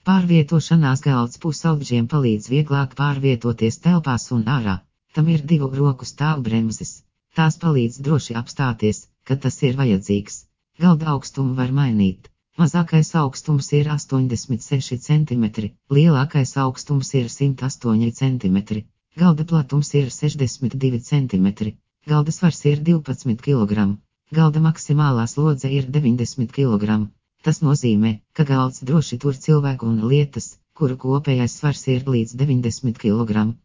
Pārvietošanās galds pusaudžiem palīdz vieglāk pārvietoties telpās un ārā. Tam ir 2 roku stāvbremzes. Tās palīdz droši apstāties, kad tas ir vajadzīgs. Galda augstumu var mainīt. Mazākais augstums ir 86 cm, lielākais augstums ir 108 cm. Galda platums ir 62 cm. Galda svars ir 12 kg. Galda maksimālā slodze ir 90 kg. Tas nozīmē, ka galds droši tur cilvēku un lietas, kuru kopējais svars ir līdz 90 kg.